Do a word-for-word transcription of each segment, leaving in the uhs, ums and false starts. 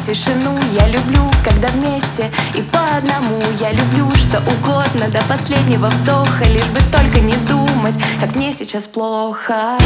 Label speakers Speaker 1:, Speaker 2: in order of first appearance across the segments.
Speaker 1: тишину. Я люблю, когда вместе и по одному. Я люблю что угодно до последнего вздоха, лишь бы только не думать, как мне сейчас плохо.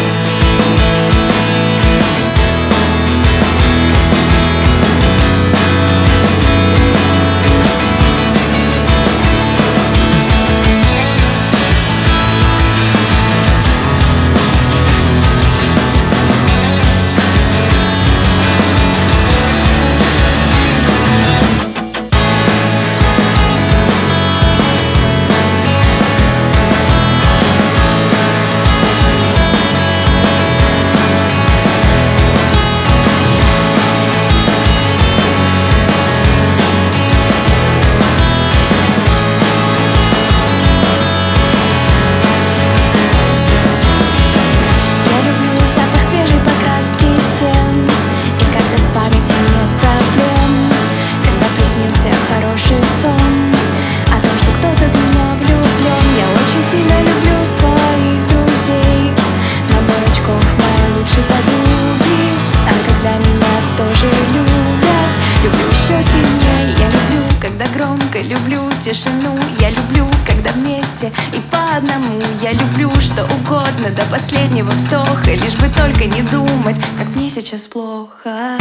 Speaker 1: Громко люблю тишину. Я люблю, когда вместе и по одному. Я люблю что угодно до последнего вздоха, лишь бы только не думать, как мне сейчас плохо.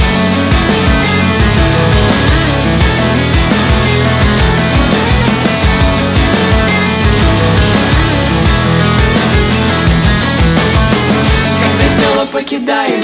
Speaker 1: Когда тело покидает